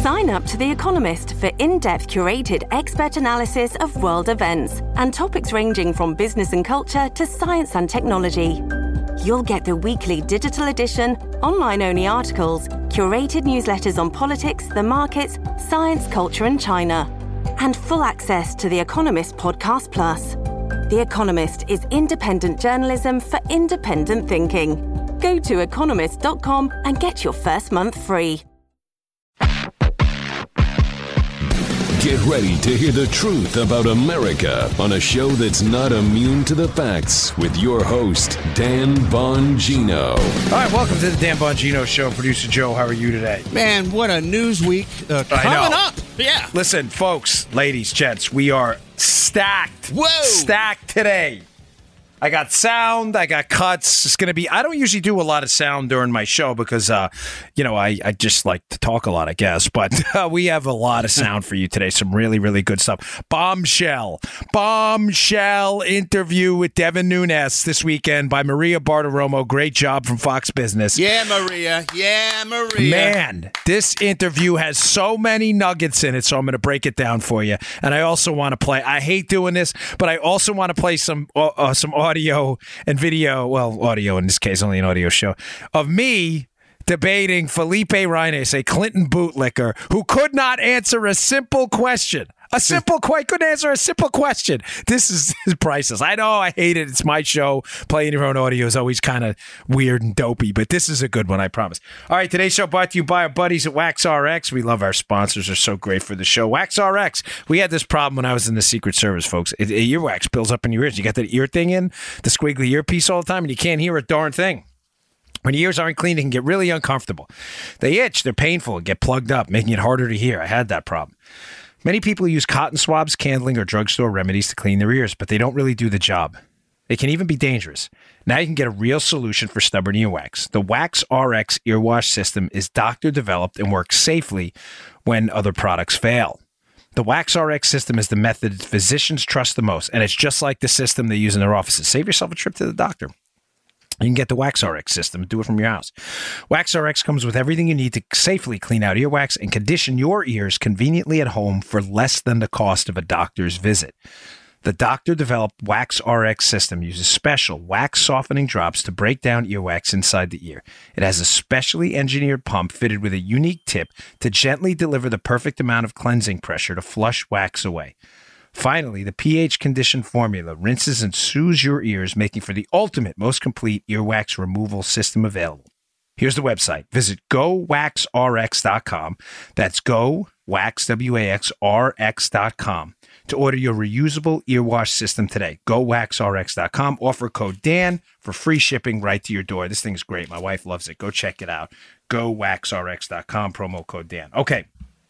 Sign up to The Economist for in-depth curated expert analysis of world events and topics ranging from business and culture to science and technology. You'll get the weekly digital edition, online-only articles, curated newsletters on politics, the markets, science, culture and China, and full access to The Economist Podcast Plus. The Economist is independent journalism for independent thinking. Go to economist.com and get your first month free. Get ready to hear the truth about America on a show that's not immune to the facts with your host, Dan Bongino. All right, welcome to the Dan Bongino Show. Producer Joe, how are you today? Man, what a news week coming up. Yeah. Listen, folks, ladies, gents, we are stacked. Whoa. Stacked today. I got sound, I got cuts. It's going to be, I don't usually do a lot of sound during my show because, I just like to talk a lot, I guess. But we have a lot of sound for you today. Some really, really good stuff. Bombshell interview with Devin Nunes this weekend by Maria Bartiromo. Great job from Fox Business. Yeah, Maria. Man, this interview has so many nuggets in it, so I'm going to break it down for you. And I also want to play, I hate doing this, but I also want to play some audio and video, well, audio in this case, only an audio show, of me debating Felipe Reines, a Clinton bootlicker who could not answer a simple question. Couldn't answer a simple question. This is priceless. I know, I hate it. It's my show. Playing your own audio is always kind of weird and dopey, but this is a good one, I promise. All right, today's show brought to you by our buddies at WaxRx. We love our sponsors. They're so great for the show. WaxRx. We had this problem when I was in the Secret Service, folks. Earwax builds up in your ears. You got that ear thing in, the squiggly earpiece all the time, and you can't hear a darn thing. When your ears aren't clean, it can get really uncomfortable. They itch. They're painful. Get plugged up, making it harder to hear. I had that problem. Many people use cotton swabs, candling, or drugstore remedies to clean their ears, but they don't really do the job. They can even be dangerous. Now you can get a real solution for stubborn earwax. The WaxRx earwash system is doctor-developed and works safely when other products fail. The WaxRx system is the method physicians trust the most, and it's just like the system they use in their offices. Save yourself a trip to the doctor. You can get the WaxRx system and do it from your house. WaxRx comes with everything you need to safely clean out earwax and condition your ears conveniently at home for less than the cost of a doctor's visit. The doctor-developed WaxRx system uses special wax-softening drops to break down earwax inside the ear. It has a specially engineered pump fitted with a unique tip to gently deliver the perfect amount of cleansing pressure to flush wax away. Finally, the pH-conditioned formula rinses and soothes your ears, making for the ultimate, most complete earwax removal system available. Here's the website. Visit GoWaxRx.com. That's GoWaxRx.com to order your reusable earwash system today. GoWaxRx.com. Offer code Dan for free shipping right to your door. This thing's great. My wife loves it. Go check it out. GoWaxRx.com. Promo code Dan. Okay.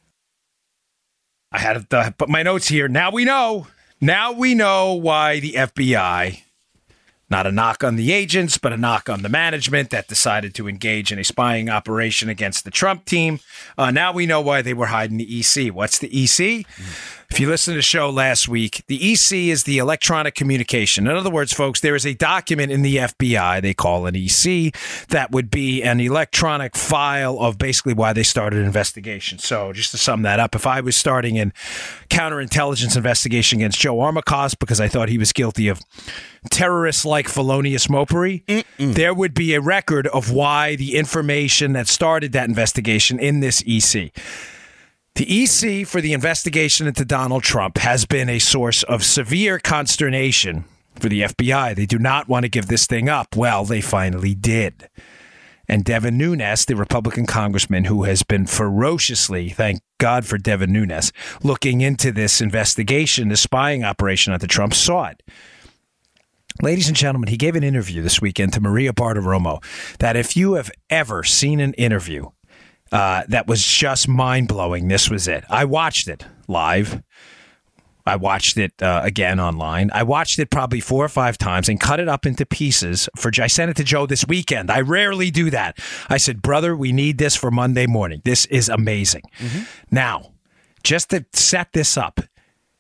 I had to put my notes here. Now we know why the FBI, not a knock on the agents, but a knock on the management that decided to engage in a spying operation against the Trump team. Now we know why they were hiding the EC. What's the EC? If you listened to the show last week, the EC is the electronic communication. In other words, folks, there is a document in the FBI, they call an EC, that would be an electronic file of basically why they started an investigation. So just to sum that up, if I was starting a counterintelligence investigation against Joe Armacost because I thought he was guilty of terrorist-like felonious mopery, there would be a record of why the information that started that investigation in this EC. The EC for the investigation into Donald Trump has been a source of severe consternation for the FBI. They do not want to give this thing up. Well, they finally did. And Devin Nunes, the Republican congressman who has been ferociously, thank God for Devin Nunes, looking into this investigation, the spying operation onto Trump, saw it. Ladies and gentlemen, he gave an interview this weekend to Maria Bartiromo that if you have ever seen an interview that was just mind-blowing, this was it. I watched it live. I watched it again online. I watched it probably 4 or 5 times and cut it up into pieces. I sent it to Joe this weekend. I rarely do that. I said, brother, we need this for Monday morning. This is amazing. Now, just to set this up,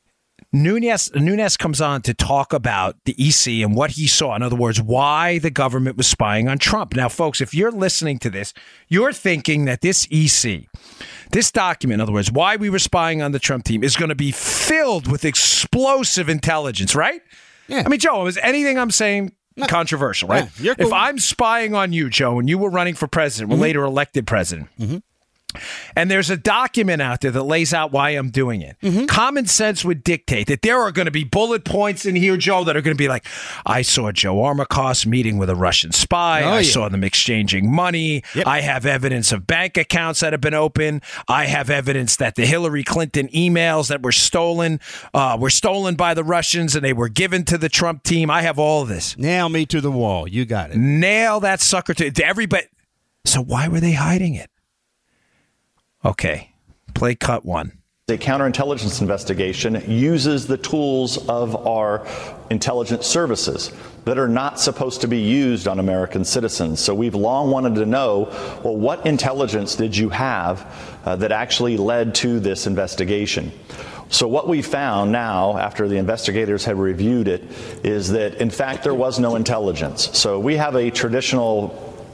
Nunes comes on to talk about the EC and what he saw. In other words, why the government was spying on Trump. Now, folks, if you're listening to this, you're thinking that this EC, this document, in other words, why we were spying on the Trump team, is going to be filled with explosive intelligence, right? Yeah. I mean, Joe, is anything I'm saying controversial, right? Yeah, cool. If I'm spying on you, Joe, and you were running for president, or later elected president, and there's a document out there that lays out why I'm doing it. Common sense would dictate that there are going to be bullet points in here, Joe, that are going to be like, I saw Joe Armacost meeting with a Russian spy. I saw them exchanging money. Yep. I have evidence of bank accounts that have been open. I have evidence that the Hillary Clinton emails that were stolen by the Russians and they were given to the Trump team. I have all of this. Nail me to the wall. You got it. Nail that sucker to everybody. So why were they hiding it? Okay, play cut one. A counterintelligence investigation uses the tools of our intelligence services that are not supposed to be used on American citizens. So we've long wanted to know, well, what intelligence did you have that actually led to this investigation? So what we found now, after the investigators have reviewed it, is that, in fact, there was no intelligence. So we have a traditional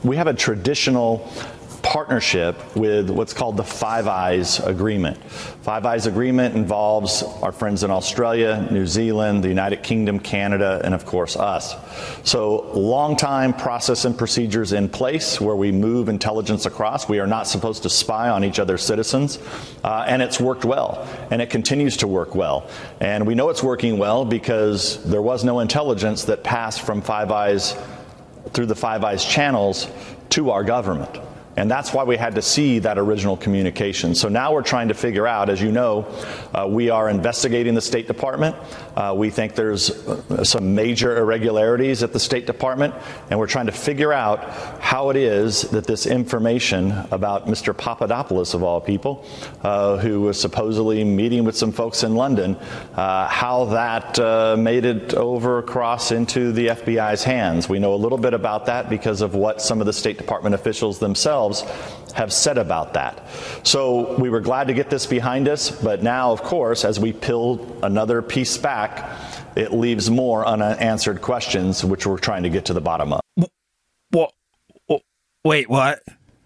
partnership with what's called the Five Eyes Agreement. Five Eyes Agreement involves our friends in Australia, New Zealand, the United Kingdom, Canada, and of course us. So long time process and procedures in place where we move intelligence across. We are not supposed to spy on each other's citizens, and it's worked well, and it continues to work well. And we know it's working well because there was no intelligence that passed from Five Eyes through the Five Eyes channels to our government. And that's why we had to see that original communication. So now we're trying to figure out, as you know, we are investigating the State Department. We think there's some major irregularities at the State Department, and we're trying to figure out how it is that this information about Mr. Papadopoulos, of all people, who was supposedly meeting with some folks in London, how that made it over across into the FBI's hands. We know a little bit about that because of what some of the State Department officials themselves have said about that. So we were glad to get this behind us, but now, of course, as we peel another piece back, it leaves more unanswered questions, which we're trying to get to the bottom of. Well, wait, what?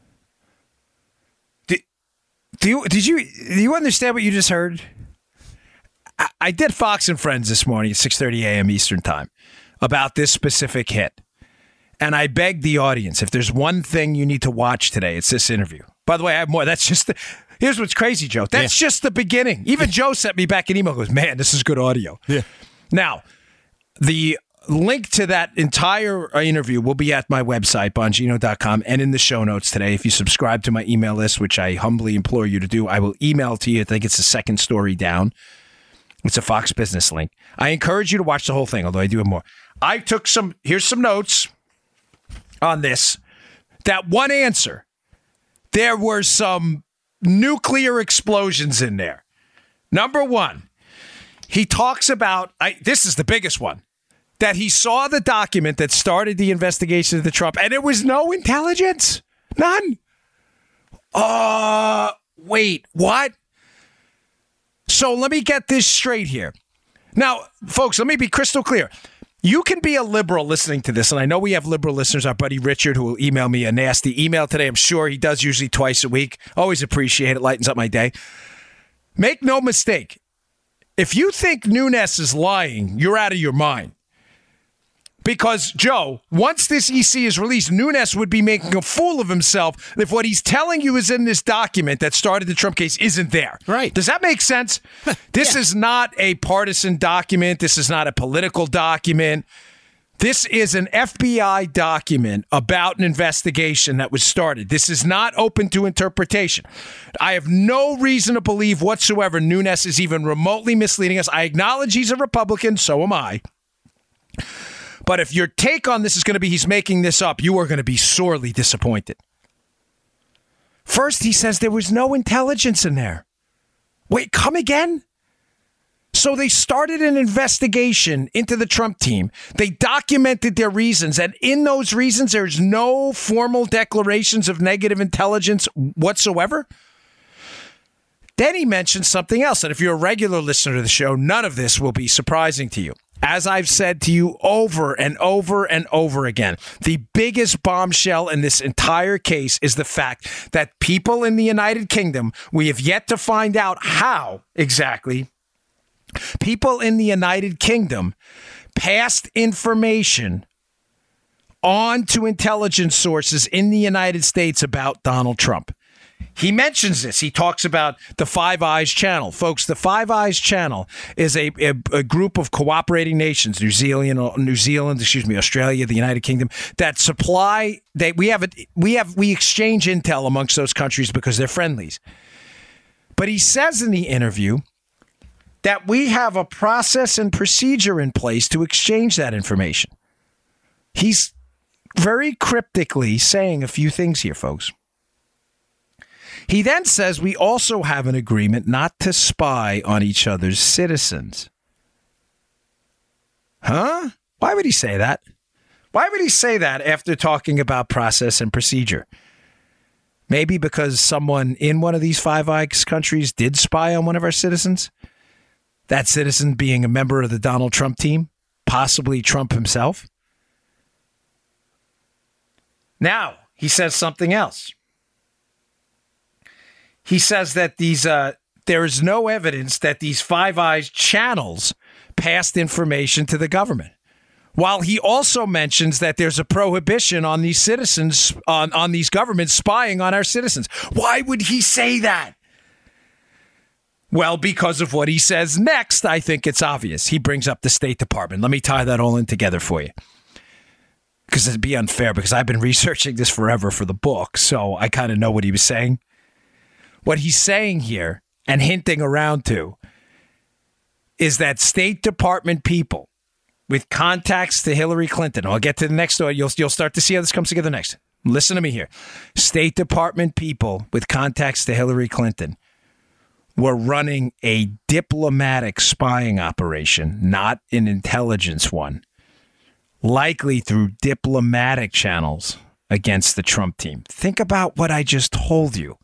Do you understand what you just heard? I did Fox and Friends this morning at 6:30 a.m. Eastern Time about this specific hit. And I beg the audience, if there's one thing you need to watch today, it's this interview. By the way, I have more. That's just here's what's crazy, Joe. That's just the beginning. Even Joe sent me back an email, goes, man, this is good audio. Yeah. Now, the link to that entire interview will be at my website, Bongino.com, and in the show notes today. If you subscribe to my email list, which I humbly implore you to do, I will email to you. I think it's the second story down. It's a Fox Business link. I encourage you to watch the whole thing, although I do have more. I took here's some notes on this. That one answer, there were some nuclear explosions in there. Number one, he talks about, this is the biggest one, that he saw the document that started the investigation of the Trump, and it was no intelligence. None. Wait, what? So let me get this straight here. Now, folks, let me be crystal clear. You can be a liberal listening to this, and I know we have liberal listeners. Our buddy Richard, who will email me a nasty email today. I'm sure he does usually twice a week. Always appreciate it. Lightens up my day. Make no mistake. If you think Nunes is lying, you're out of your mind. Because, Joe, once this EC is released, Nunes would be making a fool of himself if what he's telling you is in this document that started the Trump case isn't there. Right. Does that make sense? This is not a partisan document. This is not a political document. This is an FBI document about an investigation that was started. This is not open to interpretation. I have no reason to believe whatsoever Nunes is even remotely misleading us. I acknowledge he's a Republican. So am I. But if your take on this is going to be he's making this up, you are going to be sorely disappointed. First, he says there was no intelligence in there. Wait, come again? So they started an investigation into the Trump team. They documented their reasons. And in those reasons, there's no formal declarations of negative intelligence whatsoever. Then he mentioned something else, and if you're a regular listener to the show, none of this will be surprising to you. As I've said to you over and over and over again, the biggest bombshell in this entire case is the fact that people in the United Kingdom, we have yet to find out how exactly, people in the United Kingdom passed information on to intelligence sources in the United States about Donald Trump. He mentions this. He talks about the Five Eyes Channel. Folks, the Five Eyes Channel is a group of cooperating nations, New Zealand, Australia, the United Kingdom, that supply, we exchange intel amongst those countries because they're friendlies. But he says in the interview that we have a process and procedure in place to exchange that information. He's very cryptically saying a few things here, folks. He then says we also have an agreement not to spy on each other's citizens. Huh? Why would he say that? Why would he say that after talking about process and procedure? Maybe because someone in one of these Five Eyes countries did spy on one of our citizens? That citizen being a member of the Donald Trump team? Possibly Trump himself? Now, he says something else. He says that there is no evidence that these Five Eyes channels passed information to the government. While he also mentions that there's a prohibition on these citizens, on these governments spying on our citizens. Why would he say that? Well, because of what he says next, I think it's obvious. He brings up the State Department. Let me tie that all in together for you. Because it'd be unfair, because I've been researching this forever for the book, so I kind of know what he was saying. What he's saying here and hinting around to is that State Department people with contacts to Hillary Clinton. I'll get to the next story. You'll start to see how this comes together next. Listen to me here. State Department people with contacts to Hillary Clinton were running a diplomatic spying operation, not an intelligence one, likely through diplomatic channels against the Trump team. Think about what I just told you.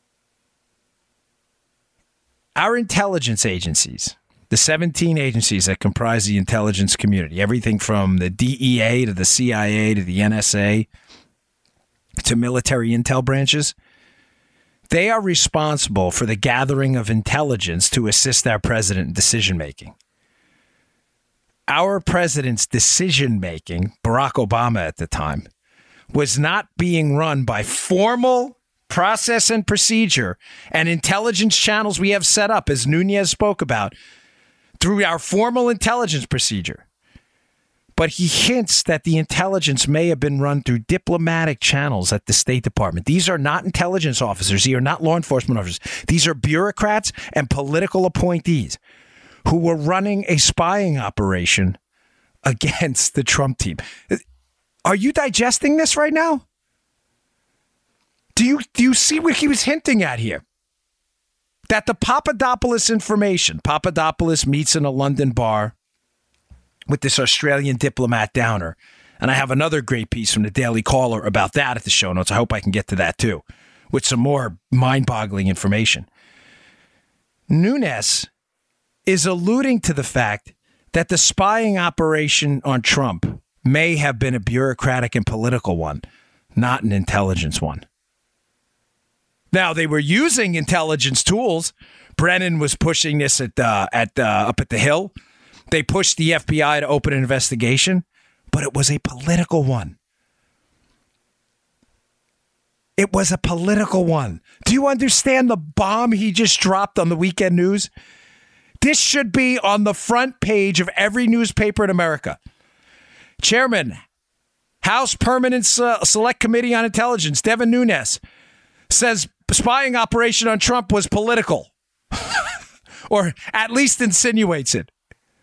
Our intelligence agencies, the 17 agencies that comprise the intelligence community, everything from the DEA to the CIA to the NSA to military intel branches, they are responsible for the gathering of intelligence to assist our president in decision-making. Our president's decision-making, Barack Obama at the time, was not being run by formal process and procedure and intelligence channels we have set up, as Nunes spoke about, through our formal intelligence procedure. But he hints that the intelligence may have been run through diplomatic channels at the State Department. These are not intelligence officers. These are not law enforcement officers. These are bureaucrats and political appointees who were running a spying operation against the Trump team. Are you digesting this right now? Do you see what he was hinting at here? That the Papadopoulos information, Papadopoulos meets in a London bar with this Australian diplomat Downer. And I have another great piece from the Daily Caller about that at the show notes. I hope I can get to that too, with some more mind-boggling information. Nunes is alluding to the fact that the spying operation on Trump may have been a bureaucratic and political one, not an intelligence one. Now, they were using intelligence tools. Brennan was pushing this up at the Hill. They pushed the FBI to open an investigation, but it was a political one. It was a political one. Do you understand the bomb he just dropped on the weekend news? This should be on the front page of every newspaper in America. Chairman, House Permanent Select Committee on Intelligence, Devin Nunes, says spying operation on Trump was political. Or at least insinuates it.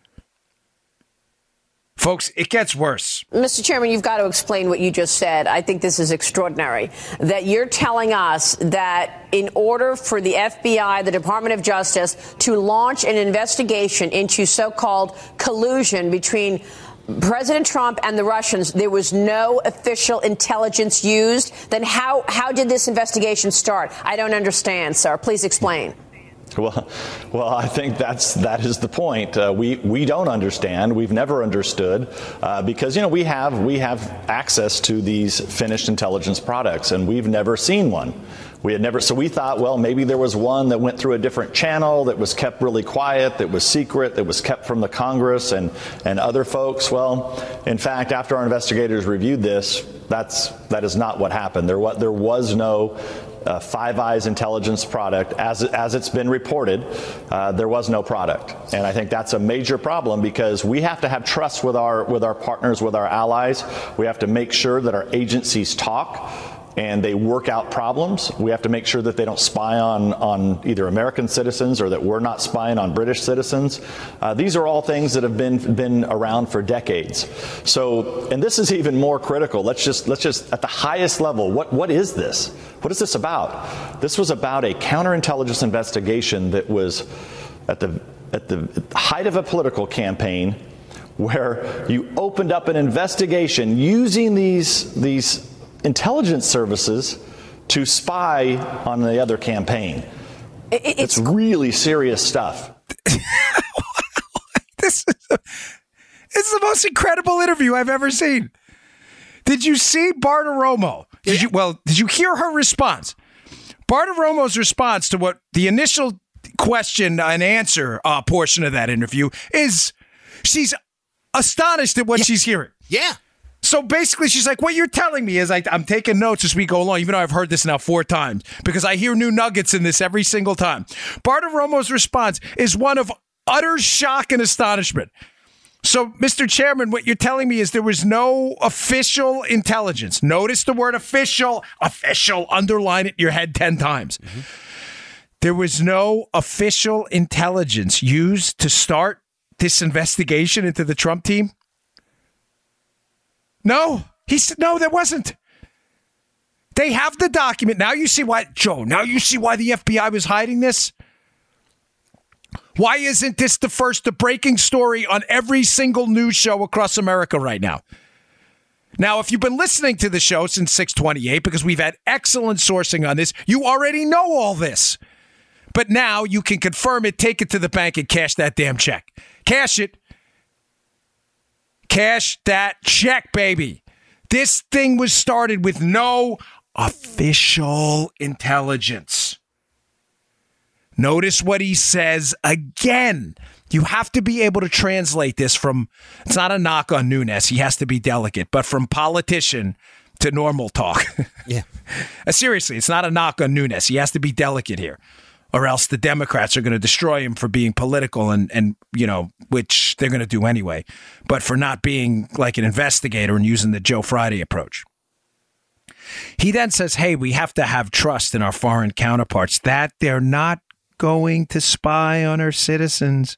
Folks, it gets worse. Mr. Chairman, you've got to explain what you just said. I think this is extraordinary. That you're telling us that in order for the FBI, the Department of Justice, to launch an investigation into so-called collusion between President Trump and the Russians, there was no official intelligence used. Then how did this investigation start? I don't understand, sir. Please explain. Well, I think that is the point. We don't understand. We've never understood because we have access to these finished intelligence products, and we've never seen one. So we thought, well, maybe there was one that went through a different channel that was kept really quiet, that was secret, that was kept from the Congress and other folks. Well, in fact, after our investigators reviewed this, that is not what happened. There was no Five Eyes intelligence product as it's been reported. There was no product, and I think that's a major problem because we have to have trust with our partners, with our allies. We have to make sure that our agencies talk and they work out problems. We have to make sure that they don't spy on either American citizens or that we're not spying on British citizens. These are all things that have been around for decades. So, and this is even more critical. Let's just at the highest level, what is this? What is this about? This was about a counterintelligence investigation that was at the height of a political campaign, where you opened up an investigation using these intelligence services to spy on the other campaign. It's really serious stuff. It's the most incredible interview I've ever seen. Did you see Bartiromo? Did you hear her response? Bartiromo's response to what the initial question and answer portion of that interview is, she's astonished at what she's hearing. Yeah. So basically, she's like, what you're telling me is I'm taking notes as we go along, even though I've heard this now 4 times, because I hear new nuggets in this every single time. Bartiromo's response is one of utter shock and astonishment. So, Mr. Chairman, what you're telling me is there was no official intelligence. Notice the word official, underline it in your head 10 times. Mm-hmm. There was no official intelligence used to start this investigation into the Trump team? No, he said, no, there wasn't. They have the document. Now you see why, Joe, the FBI was hiding this? Why isn't this the breaking story on every single news show across America right now? Now, if you've been listening to the show since 628, because we've had excellent sourcing on this, you already know all this. But now you can confirm it, take it to the bank, and cash that damn check. Cash it. Cash that check, baby. This thing was started with no official intelligence. Notice what he says again. You have to be able to translate this from, it's not a knock on Nunes, he has to be delicate, but from politician to normal talk. Yeah. Seriously, it's not a knock on Nunes. He has to be delicate here, or else the Democrats are going to destroy him for being political and which they're going to do anyway, but for not being like an investigator and using the Joe Friday approach. He then says, hey, we have to have trust in our foreign counterparts that they're not going to spy on our citizens.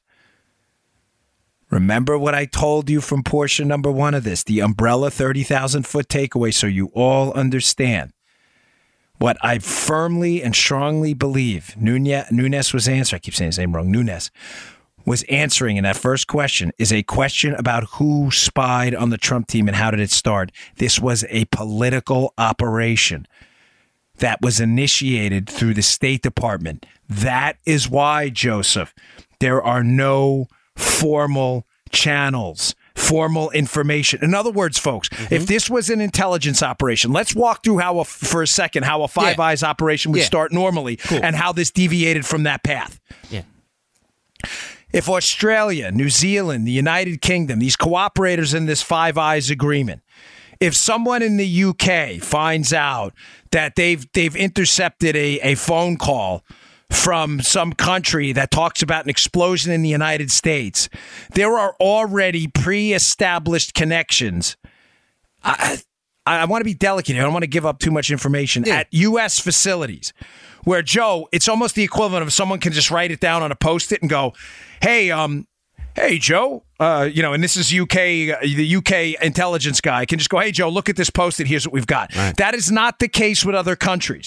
Remember what I told you from portion number 1 of this, the umbrella 30,000-foot takeaway, so you all understand. What I firmly and strongly believe Nunes was answering, I keep saying his name wrong, Nunes was answering in that first question is a question about who spied on the Trump team and how did it start. This was a political operation that was initiated through the State Department. That is why, Joseph, there are no formal channels, formal information. In other words, folks, if this was an intelligence operation, let's walk through for a second how a Five Eyes operation would start normally and how this deviated from that path. Yeah. If Australia, New Zealand, the United Kingdom, these cooperators in this Five Eyes agreement, if someone in the UK finds out that they've intercepted a phone call from some country that talks about an explosion in the United States, there are already pre-established connections. I want to be delicate here. I don't want to give up too much information at U.S. facilities where, Joe, it's almost the equivalent of someone can just write it down on a Post-it and go, hey, Joe, and this is the UK intelligence guy can just go, hey, Joe, look at this Post-it. Here's what we've got. Right. That is not the case with other countries.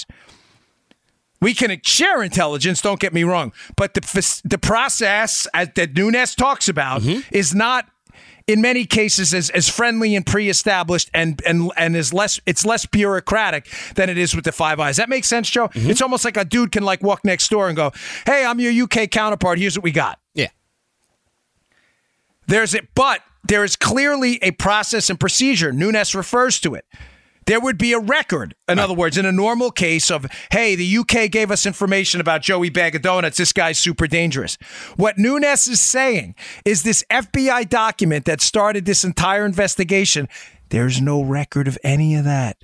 We can share intelligence, don't get me wrong, but the process that Nunes talks about is not in many cases as friendly and pre-established and is less bureaucratic than it is with the Five Eyes. That makes sense, Joe? Mm-hmm. It's almost like a dude can like walk next door and go, hey, I'm your UK counterpart. Here's what we got. Yeah. But there is clearly a process and procedure. Nunes refers to it. There would be a record. In other words, in a normal case of, hey, the UK gave us information about Joey Bag of Donuts. This guy's super dangerous. What Nunes is saying is this FBI document that started this entire investigation, there's no record of any of that.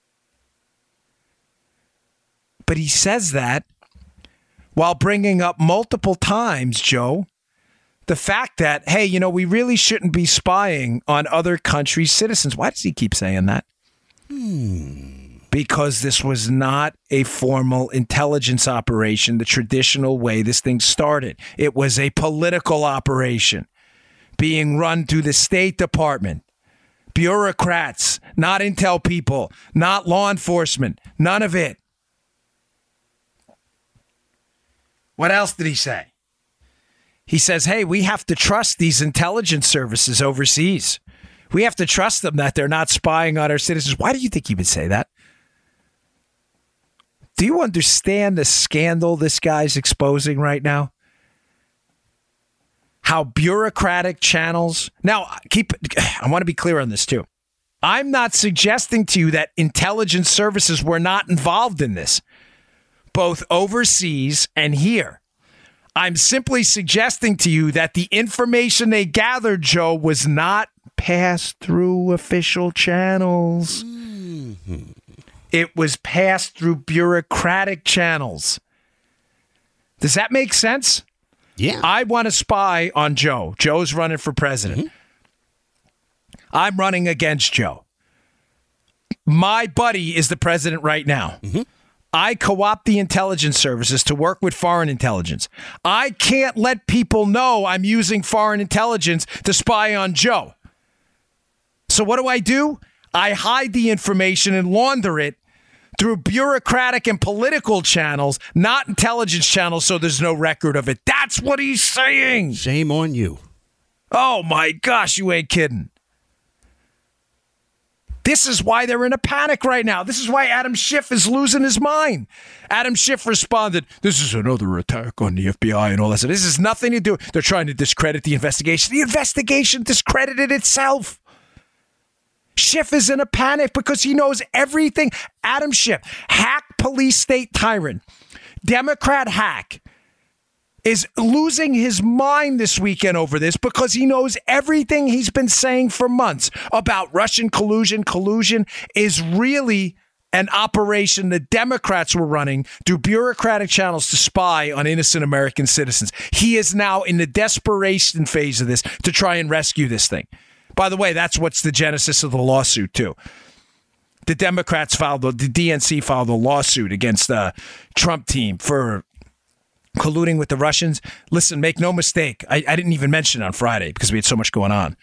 But he says that while bringing up multiple times, Joe, the fact that, hey, we really shouldn't be spying on other countries' citizens. Why does he keep saying that? Because this was not a formal intelligence operation, the traditional way this thing started. It was a political operation being run through the State Department. Bureaucrats, not intel people, not law enforcement, none of it. What else did he say? He says, hey, we have to trust these intelligence services overseas. We have to trust them that they're not spying on our citizens. Why do you think he would say that? Do you understand the scandal this guy's exposing right now? How bureaucratic channels... Now, I want to be clear on this, too. I'm not suggesting to you that intelligence services were not involved in this, both overseas and here. I'm simply suggesting to you that the information they gathered, Joe, was not passed through official channels. Mm-hmm. It was passed through bureaucratic channels. Does that make sense? Yeah. I want to spy on Joe. Joe's running for president. Mm-hmm. I'm running against Joe. My buddy is the president right now. Mm-hmm. I co-opt the intelligence services to work with foreign intelligence. I can't let people know I'm using foreign intelligence to spy on Joe. So what do? I hide the information and launder it through bureaucratic and political channels, not intelligence channels, so there's no record of it. That's what he's saying. Shame on you. Oh, my gosh, you ain't kidding. This is why they're in a panic right now. This is why Adam Schiff is losing his mind. Adam Schiff responded, this is another attack on the FBI and all that. So this has nothing to do. They're trying to discredit the investigation. The investigation discredited itself. Schiff is in a panic because he knows everything. Adam Schiff, hack police state tyrant, Democrat hack, is losing his mind this weekend over this because he knows everything he's been saying for months about Russian collusion. Collusion is really an operation the Democrats were running through bureaucratic channels to spy on innocent American citizens. He is now in the desperation phase of this to try and rescue this thing. By the way, that's what's the genesis of the lawsuit, too. The Democrats the DNC filed a lawsuit against the Trump team for colluding with the Russians. Listen, make no mistake. I didn't even mention it on Friday because we had so much going on.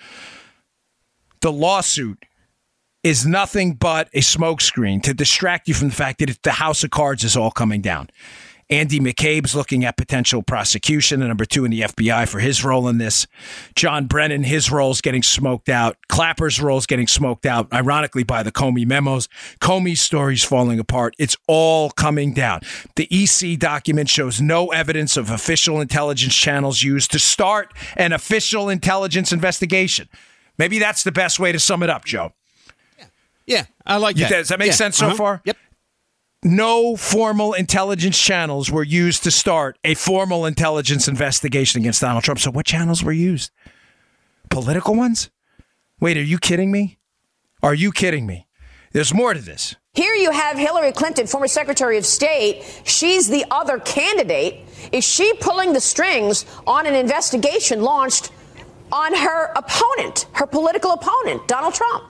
The lawsuit is nothing but a smokescreen to distract you from the fact that the house of cards is all coming down. Andy McCabe's looking at potential prosecution, and number 2 in the FBI for his role in this. John Brennan, his role's getting smoked out. Clapper's role's getting smoked out, ironically, by the Comey memos. Comey's story's falling apart. It's all coming down. The EC document shows no evidence of official intelligence channels used to start an official intelligence investigation. Maybe that's the best way to sum it up, Joe. Yeah, I like that. Does that make sense so far? Yep. No formal intelligence channels were used to start a formal intelligence investigation against Donald Trump. So what channels were used? Political ones? Wait, are you kidding me? Are you kidding me? There's more to this. Here you have Hillary Clinton, former Secretary of State. She's the other candidate. Is she pulling the strings on an investigation launched on her opponent, her political opponent, Donald Trump?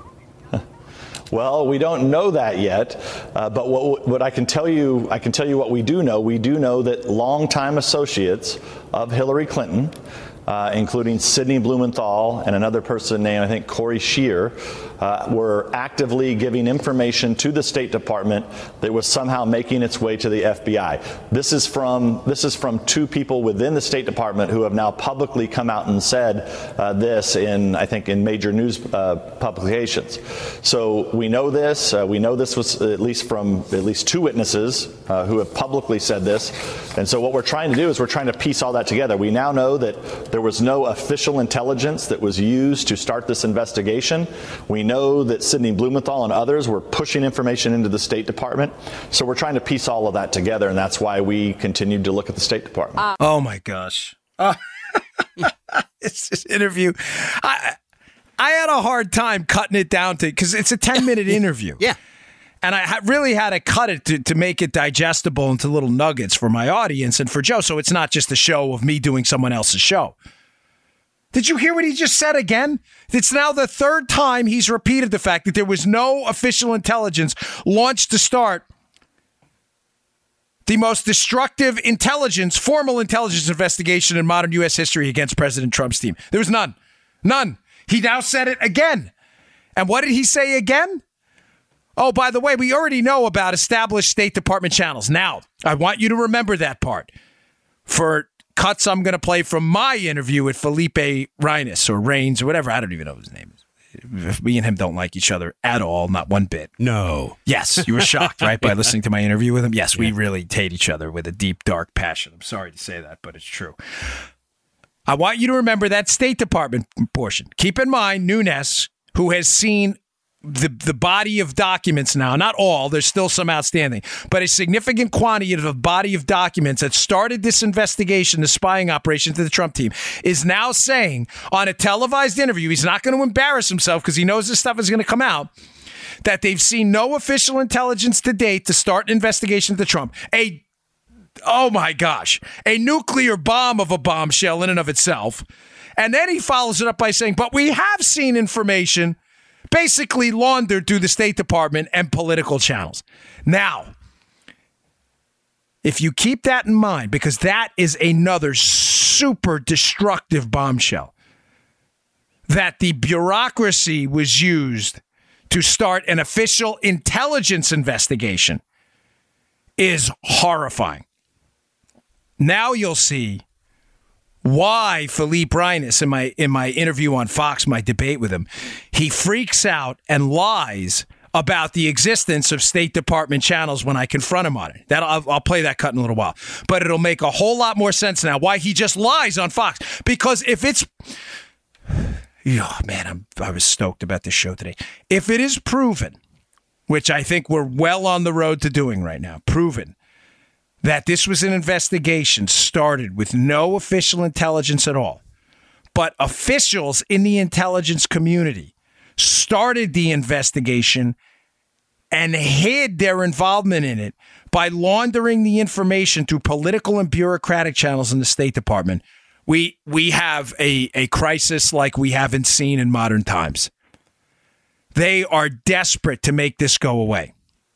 Well, we don't know that yet, but what I can tell you what we do know. We do know that longtime associates of Hillary Clinton including Sidney Blumenthal and another person named, I think, Corey Scheer, were actively giving information to the State Department that was somehow making its way to the FBI. This is from two people within the State Department who have now publicly come out and said this in major news publications. So we know this. We know this was at least two witnesses who have publicly said this. And so what we're trying to do is we're trying to piece all that together. We now know that there was no official intelligence that was used to start this investigation. We know that Sidney Blumenthal and others were pushing information into the State Department. So we're trying to piece all of that together, and that's why we continued to look at the State Department. Oh, my gosh. It's this interview. I had a hard time cutting it down to, because it's a 10-minute interview. Yeah. And I really had to cut it to make it digestible into little nuggets for my audience and for Joe, so it's not just a show of me doing someone else's show. Did you hear what he just said again? It's now the third time he's repeated the fact that there was no official intelligence launched to start the most destructive formal intelligence investigation in modern U.S. history against President Trump's team. There was none. None. He now said it again. And what did he say again? Oh, by the way, we already know about established State Department channels. Now, I want you to remember that part. For cuts I'm going to play from my interview with Felipe Reines or Reigns or whatever. I don't even know what his name is. Me and him don't like each other at all, not one bit. No. Yes, you were shocked, right, by listening to my interview with him? Yes, we really hate each other with a deep, dark passion. I'm sorry to say that, but it's true. I want you to remember that State Department portion. Keep in mind, Nunes, who has seen the body of documents now, not all, there's still some outstanding, but a significant quantity of a body of documents that started this investigation, the spying operation to the Trump team, is now saying on a televised interview, he's not going to embarrass himself because he knows this stuff is going to come out, that they've seen no official intelligence to date to start an investigation into Trump. Oh my gosh, a nuclear bomb of a bombshell in and of itself. And then he follows it up by saying, but we have seen information basically laundered through the State Department and political channels. Now, if you keep that in mind, because that is another super destructive bombshell, that the bureaucracy was used to start an official intelligence investigation, is horrifying. Now you'll see why Felipe Reines, in my interview on Fox, my debate with him, he freaks out and lies about the existence of State Department channels when I confront him on it. I'll play that cut in a little while. But it'll make a whole lot more sense now why he just lies on Fox. Because if it's... Oh, man, I was stoked about this show today. If it is proven, which I think we're well on the road to doing right now, proven that this was an investigation started with no official intelligence at all, but officials in the intelligence community started the investigation and hid their involvement in it by laundering the information through political and bureaucratic channels in the State Department, we have a crisis like we haven't seen in modern times. They are desperate to make this go away.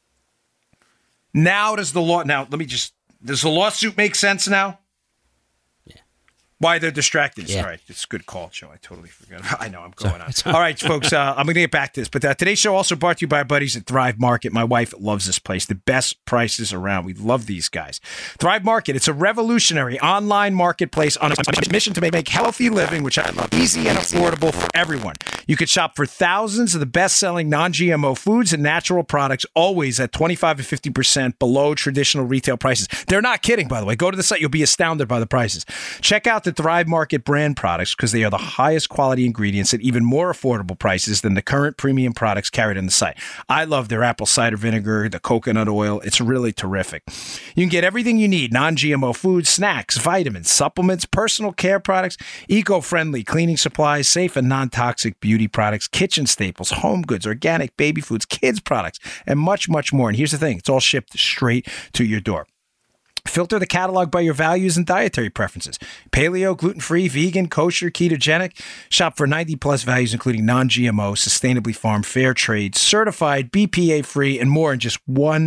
Now does the lawsuit make sense now? Yeah. Why they're distracted. Yeah. All right, it's a good call, Joe. I totally forgot. I know, I'm going on. All right, folks, I'm going to get back to this. But today's show also brought to you by our buddies at Thrive Market. My wife loves this place. The best prices around. We love these guys. Thrive Market, it's a revolutionary online marketplace on a mission to make healthy living, which I love, easy and affordable for everyone. You could shop for thousands of the best-selling non-GMO foods and natural products, always at 25 to 50% below traditional retail prices. They're not kidding, by the way. Go to the site. You'll be astounded by the prices. Check out the Thrive Market brand products because they are the highest quality ingredients at even more affordable prices than the current premium products carried on the site. I love their apple cider vinegar, the coconut oil. It's really terrific. You can get everything you need: non-GMO foods, snacks, vitamins, supplements, personal care products, eco-friendly cleaning supplies, safe and non-toxic beauty products, kitchen staples, home goods, organic baby foods, kids products, and much, much more. And here's the thing. It's all shipped straight to your door. Filter the catalog by your values and dietary preferences. Paleo, gluten-free, vegan, kosher, ketogenic. Shop for 90-plus values, including non-GMO, sustainably farmed, fair trade, certified, BPA-free, and more in just one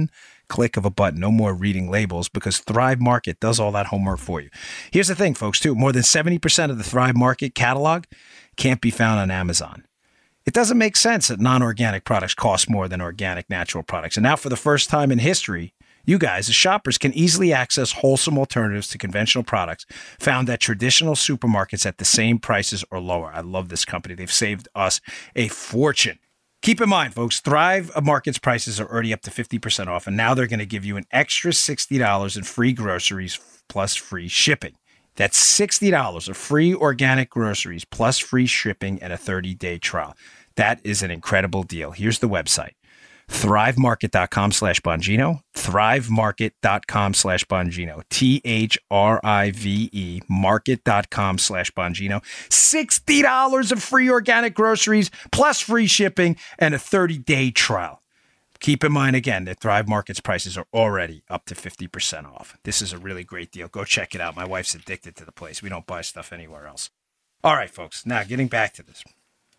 click of a button. No more reading labels because Thrive Market does all that homework for you. Here's the thing, folks, too. More than 70% of the Thrive Market catalog can't be found on Amazon. It doesn't make sense that non-organic products cost more than organic natural products. And now for the first time in history, you guys, as shoppers, can easily access wholesome alternatives to conventional products found at traditional supermarkets at the same prices or lower. I love this company. They've saved us a fortune. Keep in mind, folks, Thrive Market's prices are already up to 50% off, and now they're going to give you an extra $60 in free groceries plus free shipping. That's $60 of free organic groceries plus free shipping and a 30-day trial. That is an incredible deal. Here's the website. ThriveMarket.com/Bongino. ThriveMarket.com/Bongino. THRIVE Market.com/Bongino. $60 of free organic groceries plus free shipping and a 30-day trial. Keep in mind, again, that Thrive Market's prices are already up to 50% off. This is a really great deal. Go check it out. My wife's addicted to the place. We don't buy stuff anywhere else. All right, folks. Now, getting back to this.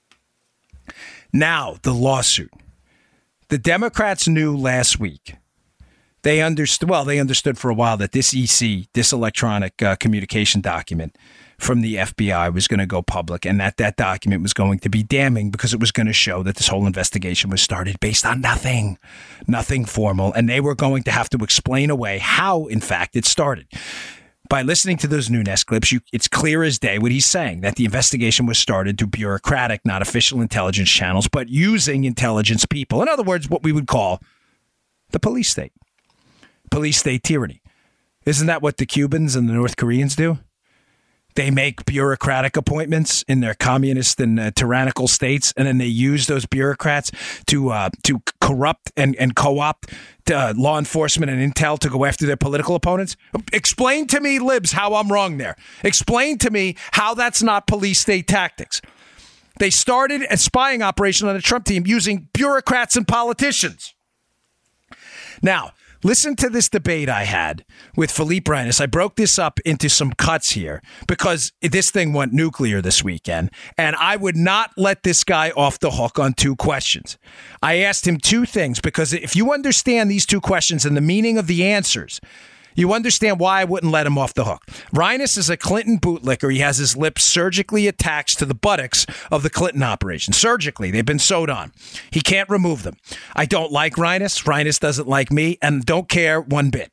Now, the lawsuit. The Democrats knew last week. They understood for a while that this EC, this electronic communication document from the FBI was going to go public and that document was going to be damning because it was going to show that this whole investigation was started based on nothing formal. And they were going to have to explain away how, in fact, it started. By listening to those Nunes clips, it's clear as day what he's saying, that the investigation was started through bureaucratic, not official intelligence channels, but using intelligence people. In other words, what we would call the police state. Police state tyranny. Isn't that what the Cubans and the North Koreans do? They make bureaucratic appointments in their communist and tyrannical states, and then they use those bureaucrats to corrupt and co-opt law enforcement and intel to go after their political opponents. Explain to me, libs, how I'm wrong there. Explain to me how that's not police state tactics. They started a spying operation on the Trump team using bureaucrats and politicians. Now, listen to this debate I had with Philippe Reines. I broke this up into some cuts here because this thing went nuclear this weekend, and I would not let this guy off the hook on two questions. I asked him two things because if you understand these two questions and the meaning of the answers, you understand why I wouldn't let him off the hook. Reines is a Clinton bootlicker. He has his lips surgically attached to the buttocks of the Clinton operation. Surgically, they've been sewed on. He can't remove them. I don't like Reines. Reines doesn't like me and don't care one bit.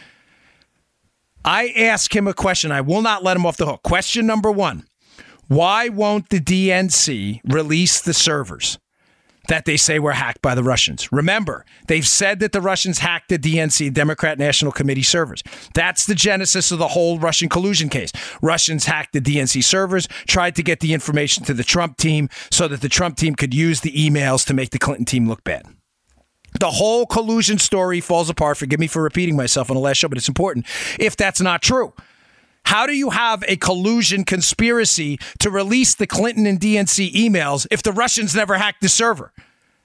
I ask him a question. I will not let him off the hook. Question number one. Why won't the DNC release the servers that they say were hacked by the Russians? Remember, they've said that the Russians hacked the DNC, Democrat National Committee servers. That's the genesis of the whole Russian collusion case. Russians hacked the DNC servers, tried to get the information to the Trump team so that the Trump team could use the emails to make the Clinton team look bad. The whole collusion story falls apart. Forgive me for repeating myself on the last show, but it's important if that's not true. How do you have a collusion conspiracy to release the Clinton and DNC emails if the Russians never hacked the server?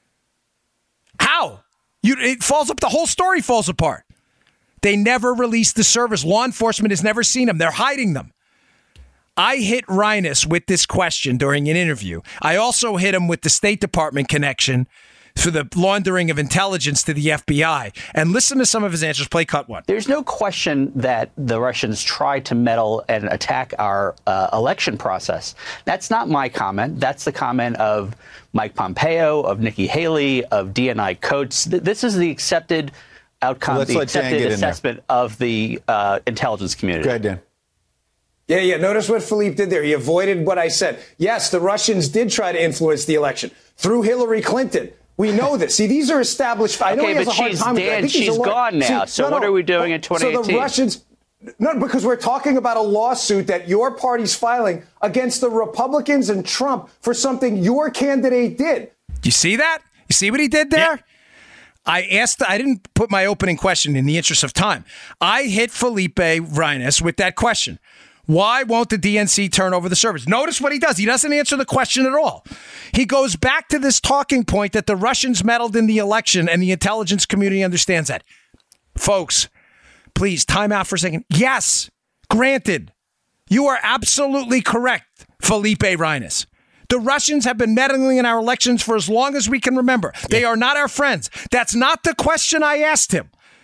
How? It falls up. The whole story falls apart. They never released the servers. Law enforcement has never seen them. They're hiding them. I hit Reines with this question during an interview. I also hit him with the State Department connection for the laundering of intelligence to the FBI. And listen to some of his answers. Play cut one. There's no question that the Russians tried to meddle and attack our election process. That's not my comment. That's the comment of Mike Pompeo, of Nikki Haley, of DNI Coates. This is the accepted outcome, the accepted assessment of the intelligence community. Go ahead, Dan. Yeah. Notice what Philippe did there. He avoided what I said. Yes, the Russians did try to influence the election through Hillary Clinton. We know this. See, these are established. I know he has a hard time with that. I think she's gone now. So what are we doing in 2018? So the Russians, because we're talking about a lawsuit that your party's filing against the Republicans and Trump for something your candidate did. You see that? You see what he did there? Yeah. I didn't put my opening question in the interest of time. I hit Philippe Reines with that question. Why won't the DNC turn over the servers? Notice what he does. He doesn't answer the question at all. He goes back to this talking point that the Russians meddled in the election and the intelligence community understands that. Folks, please time out for a second. Yes, granted, you are absolutely correct, Philippe Reines. The Russians have been meddling in our elections for as long as we can remember. They are not our friends. That's not the question I asked him.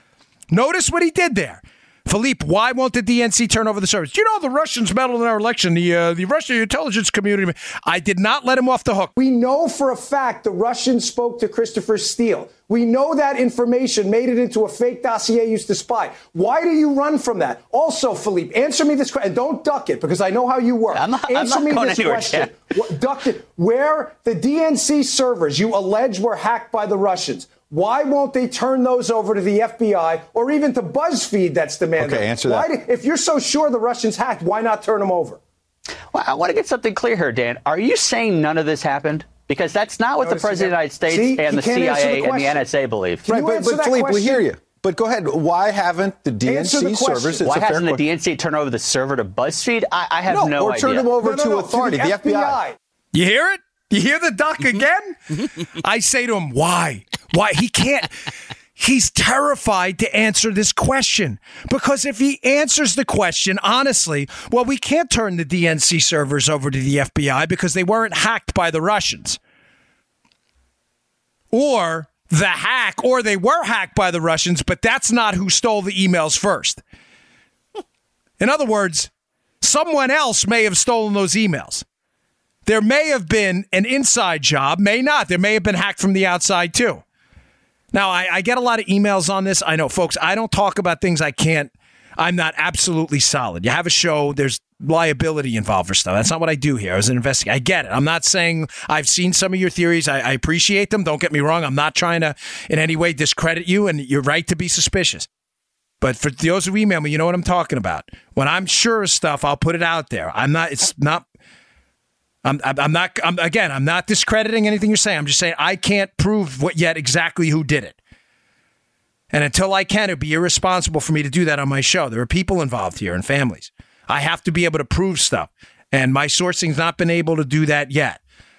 Notice what he did there. Philippe, why won't the DNC turn over the servers? You know, the Russians meddled in our election, the Russian intelligence community. I did not let him off the hook. We know for a fact the Russians spoke to Christopher Steele. We know that information made it into a fake dossier used to spy. Why do you run from that? Also, Philippe, answer me this question. And don't duck it, because I know how you work. Answer me this question. Duck it. Where the DNC servers you allege were hacked by the Russians, why won't they turn those over to the FBI or even to BuzzFeed that's demanding? Okay, answer that. If you're so sure the Russians hacked, why not turn them over? Well, I want to get something clear here, Dan. Are you saying none of this happened? Because that's not what the President of the United States and the CIA and the NSA believe. Right, but Philippe, we hear you. But go ahead. Why haven't the DNC servers? Why hasn't the DNC turned over the server to BuzzFeed? I have no idea. Or turned them over to authority, the FBI. You hear it? You hear the duck again? I say to him, why? Why? He can't. He's terrified to answer this question, because if he answers the question honestly, well, we can't turn the DNC servers over to the FBI because they weren't hacked by the Russians. Or they were hacked by the Russians, but that's not who stole the emails first. In other words, someone else may have stolen those emails. There may have been an inside job, may not. There may have been hacked from the outside, too. Now, I get a lot of emails on this. I know, folks, I don't talk about things I'm not absolutely solid. You have a show, there's liability involved for stuff. That's not what I do here. I was an investigator. I get it. I'm not saying I've seen some of your theories. I appreciate them. Don't get me wrong. I'm not trying to in any way discredit you, and you're right to be suspicious. But for those who email me, you know what I'm talking about. When I'm sure of stuff, I'll put it out there. I'm not discrediting anything you're saying. I'm just saying I can't prove exactly who did it. And until I can, it'd be irresponsible for me to do that on my show. There are people involved here and families. I have to be able to prove stuff. And my sourcing's not been able to do that yet.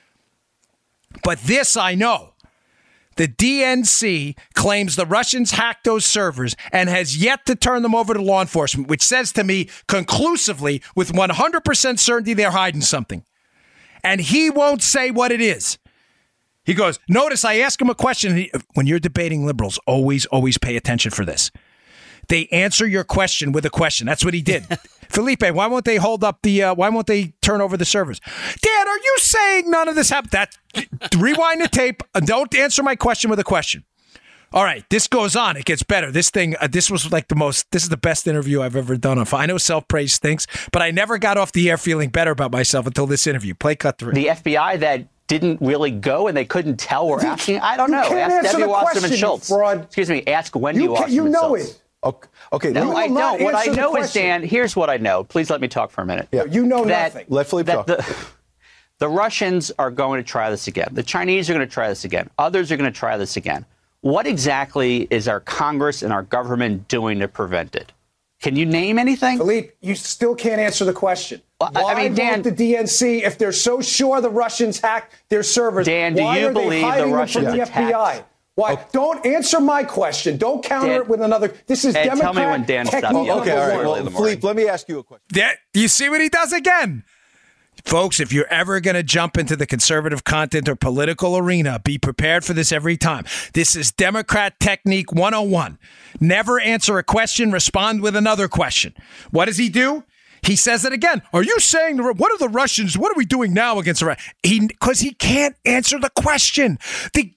But this I know. The DNC claims the Russians hacked those servers and has yet to turn them over to law enforcement, which says to me conclusively, with 100% certainty, they're hiding something. And he won't say what it is. He goes, notice I ask him a question. When you're debating liberals, always pay attention for this. They answer your question with a question. That's what he did. Felipe, why won't they why won't they turn over the servers? Dan, are you saying none of this happened? Rewind the tape. Don't answer my question with a question. All right, this goes on. It gets better. This was like this is the best interview I've ever done. I know self-praise stinks, but I never got off the air feeling better about myself until this interview. Play cut 3. The FBI that didn't really go and they couldn't tell we're asking? I don't know. Ask Debbie Wasserman Schultz. Excuse me, ask Wendy Wasserman Schultz. You know it. Okay. No, I don't. What I know is, Dan, here's what I know. Please let me talk for a minute. Yeah. You know nothing. Let Philippe talk. The Russians are going to try this again. The Chinese are going to try this again. Others are going to try this again. What exactly is our Congress and our government doing to prevent it? Can you name anything? Philippe, you still can't answer the question. Why won't the DNC, if they're so sure the Russians hacked their servers, Dan, do you believe the Russians from the FBI? Why? Okay. Don't answer my question. Don't counter it with another. This is Democrat. Tell me when Dan stops. Okay, all right. Well, Philippe, let me ask you a question. Do you see what he does again? Folks, if you're ever going to jump into the conservative content or political arena, be prepared for this every time. This is Democrat Technique 101. Never answer a question, respond with another question. What does he do? He says it again. Are you saying, what are the Russians, what are we doing now against the Russians? Because he can't answer the question. The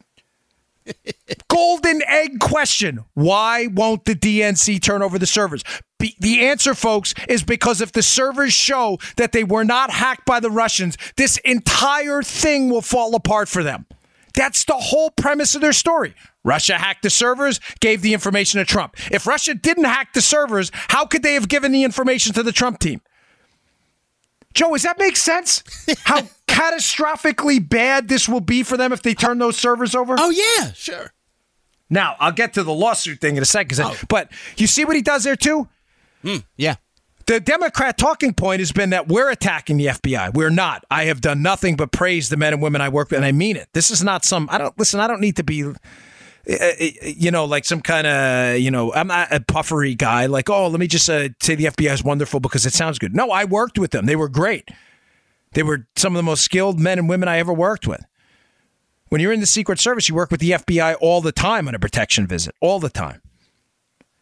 golden egg question. Why won't the DNC turn over the servers? The answer, folks, is because if the servers show that they were not hacked by the Russians, this entire thing will fall apart for them. That's the whole premise of their story. Russia hacked the servers, gave the information to Trump. If Russia didn't hack the servers, how could they have given the information to the Trump team? Joe, does that make sense? How catastrophically bad this will be for them if they turn those servers over? Oh, yeah, sure. Now, I'll get to the lawsuit thing in a second. But you see what he does there, too? Yeah. The Democrat talking point has been that we're attacking the FBI. We're not. I have done nothing but praise the men and women I work with, and I mean it. This is not I don't need to be, like some kind of, I'm not a puffery guy. Like, let me just say the FBI is wonderful because it sounds good. No, I worked with them. They were great. They were some of the most skilled men and women I ever worked with. When you're in the Secret Service, you work with the FBI all the time on a protection visit, all the time.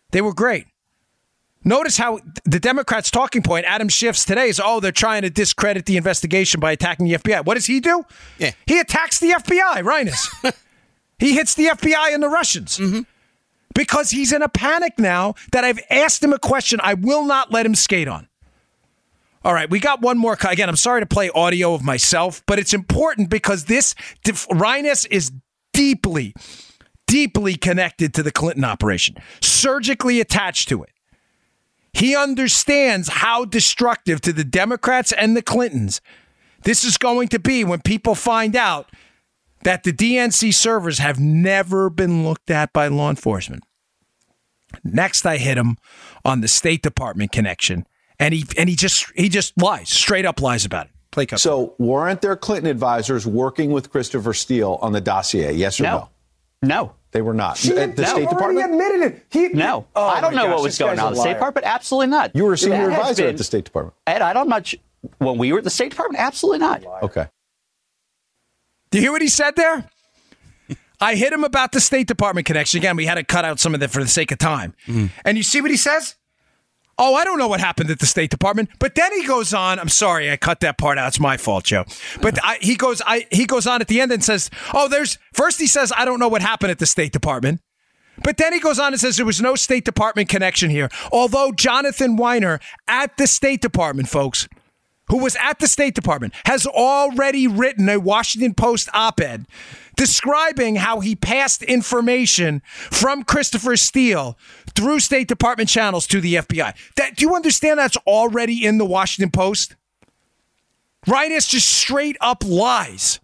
They were great. Notice how the Democrats' talking point, Adam Schiff's today, is, they're trying to discredit the investigation by attacking the FBI. What does he do? Yeah. He attacks the FBI, Reines. He hits the FBI and the Russians. Mm-hmm. Because he's in a panic now that I've asked him a question I will not let him skate on. All right, we got one more. Again, I'm sorry to play audio of myself, but it's important because Reines is deeply, deeply connected to the Clinton operation, surgically attached to it. He understands how destructive to the Democrats and the Clintons this is going to be when people find out that the DNC servers have never been looked at by law enforcement. Next, I hit him on the State Department connection, and he just lies, straight up lies about it. Play cut. So weren't there Clinton advisors working with Christopher Steele on the dossier? Yes or no? No. They were not. At the State Department? Admitted it. No. I don't know what was going on at the State Department. Absolutely not. You were a senior advisor at the State Department. Ed, when we were at the State Department, absolutely not. Okay. Do you hear what he said there? I hit him about the State Department connection. Again, we had to cut out some of that for the sake of time. Mm-hmm. And you see what he says? I don't know what happened at the State Department. But then he goes on. I'm sorry, I cut that part out. It's my fault, Joe. But he goes on at the end and says, first he says, I don't know what happened at the State Department. But then he goes on and says there was no State Department connection here. Although Jonathan Weiner at the State Department, folks, who was at the State Department, has already written a Washington Post op-ed describing how he passed information from Christopher Steele through State Department channels to the FBI. Do you understand that's already in the Washington Post? Reines just straight up lies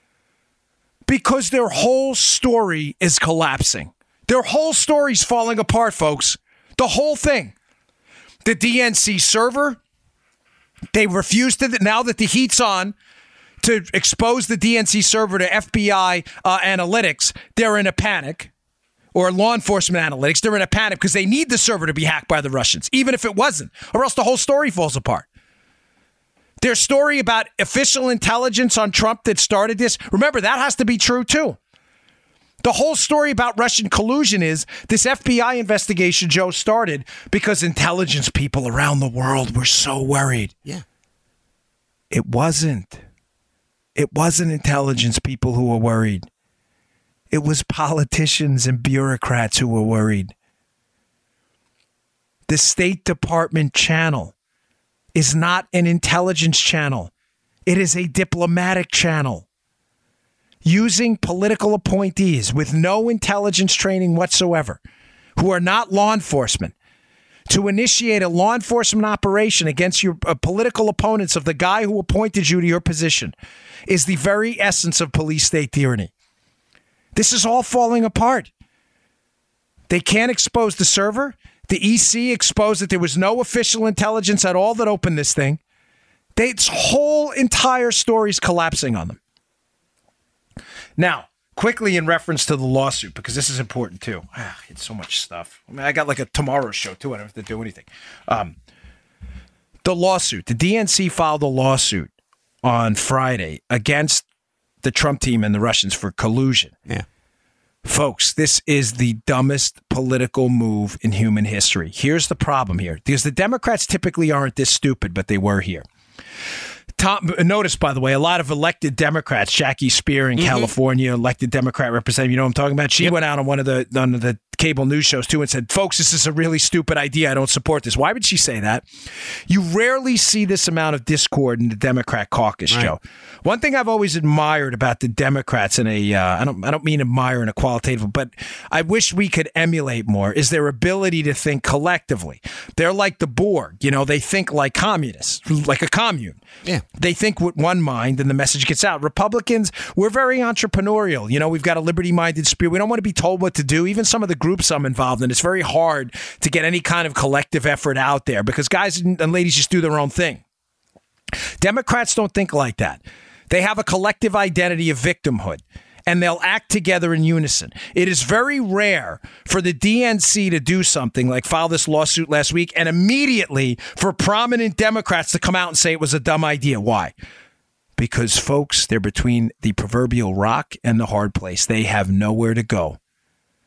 because their whole story is collapsing. Their whole story's falling apart, folks. The whole thing. The DNC server, they refused to, now that the heat's on, to expose the DNC server to FBI analytics. They're in a panic, or law enforcement analytics. They're in a panic because they need the server to be hacked by the Russians, even if it wasn't, or else the whole story falls apart. Their story about official intelligence on Trump that started this, remember, that has to be true too. The whole story about Russian collusion is this FBI investigation, Joe, started because intelligence people around the world were so worried. Yeah. It wasn't intelligence people who were worried. It was politicians and bureaucrats who were worried. The State Department channel is not an intelligence channel. It is a diplomatic channel. Using political appointees with no intelligence training whatsoever, who are not law enforcement, to initiate a law enforcement operation against your political opponents of the guy who appointed you to your position is the very essence of police state tyranny. This is all falling apart. They can't expose the server. The EC exposed that there was no official intelligence at all that opened this thing. Its whole entire story is collapsing on them. Now, quickly in reference to the lawsuit, because this is important too. It's so much stuff. I mean, I got like a tomorrow show too. I don't have to do anything. The lawsuit. The DNC filed a lawsuit on Friday against the Trump team and the Russians for collusion. Yeah. Folks, this is the dumbest political move in human history. Here's the problem here. Because the Democrats typically aren't this stupid, but they were here. Notice, by the way, a lot of elected Democrats, Jackie Spear in California, elected Democrat representative, you know what I'm talking about? She went out on one of the cable news shows too and said, folks, this is a really stupid idea. I don't support this. Why would she say that? You rarely see this amount of discord in the Democrat caucus, right, Joe. One thing I've always admired about the Democrats in I don't mean admire in a qualitative, but I wish we could emulate more, is their ability to think collectively. They're like the Borg, they think like communists, like a commune. Yeah. They think with one mind and the message gets out. Republicans, we're very entrepreneurial. We've got a liberty-minded spirit. We don't want to be told what to do. Even some of the groups I'm involved in, it's very hard to get any kind of collective effort out there because guys and ladies just do their own thing. Democrats don't think like that. They have a collective identity of victimhood, and they'll act together in unison. It is very rare for the DNC to do something like file this lawsuit last week and immediately for prominent Democrats to come out and say it was a dumb idea. Why? Because, folks, they're between the proverbial rock and the hard place. They have nowhere to go.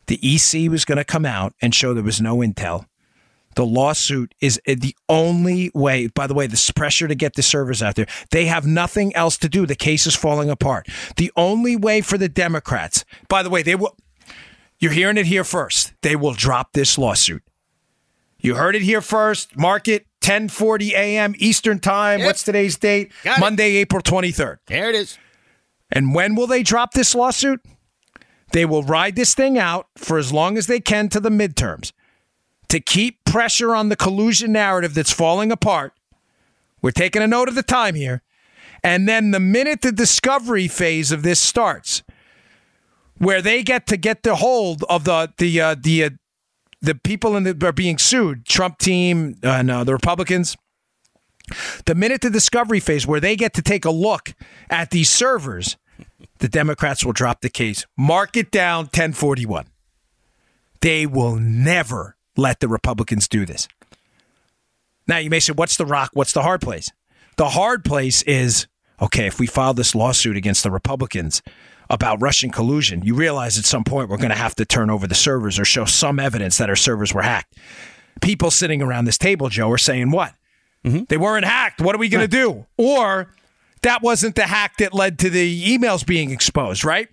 the EC was going to come out and show there was no intel. The lawsuit is the only way. By the way, this pressure to get the servers out there. They have nothing else to do. The case is falling apart. The only way for the Democrats, by the way, they will. You're hearing it here first. They will drop this lawsuit. You heard it here first. Mark it, 10:40 a.m. Eastern Time. Yep. What's today's date? Monday, April 23rd. There it is. And when will they drop this lawsuit? They will ride this thing out for as long as they can to the midterms to keep pressure on the collusion narrative that's falling apart. We're taking a note of the time here. And then the minute the discovery phase of this starts, where they get the hold of the people that are being sued, Trump team and the Republicans, the minute the discovery phase where they get to take a look at these servers, the Democrats will drop the case. Mark it down, 1041. They will never let the Republicans do this. Now, you may say, what's the rock? What's the hard place? The hard place is, okay, if we file this lawsuit against the Republicans about Russian collusion, you realize at some point we're going to have to turn over the servers or show some evidence that our servers were hacked. People sitting around this table, Joe, are saying what? Mm-hmm. They weren't hacked. What are we going to do? Or that wasn't the hack that led to the emails being exposed, right?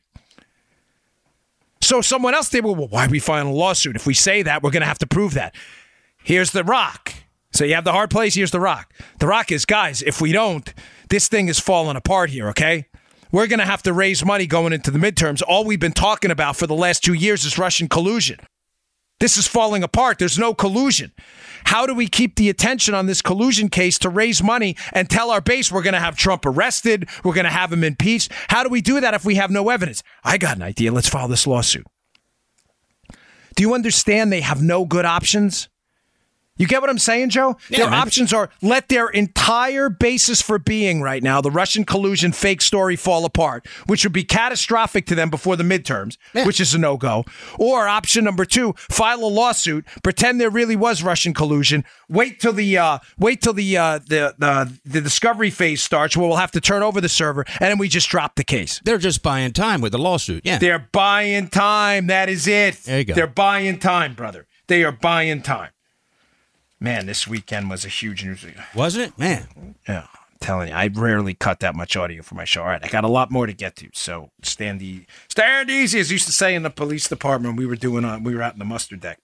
So someone else, they will, well, why are we filing a lawsuit? If we say that, we're going to have to prove that. Here's the rock. So you have the hard place, here's the rock. The rock is, guys, if we don't, this thing is falling apart here, okay? We're going to have to raise money going into the midterms. All we've been talking about for the last 2 years is Russian collusion. This is falling apart. There's no collusion. How do we keep the attention on this collusion case to raise money and tell our base we're going to have Trump arrested, we're going to have him impeached? How do we do that if we have no evidence? I got an idea. Let's file this lawsuit. Do you understand they have no good options? You get what I'm saying, Joe? Yeah, their options are let their entire basis for being right now, the Russian collusion fake story, fall apart, which would be catastrophic to them before the midterms, which is a no-go. Or option number 2, file a lawsuit, pretend there really was Russian collusion, wait till the discovery phase starts where we'll have to turn over the server, and then we just drop the case. They're just buying time with the lawsuit. Yeah, they're buying time. That is it. There you go. They're buying time, brother. They are buying time. Man, this weekend was a huge news week. Wasn't it? Man. Yeah, I'm telling you, I rarely cut that much audio for my show. All right, I got a lot more to get to, so stand easy, as used to say in the police department we were out in the mustard deck.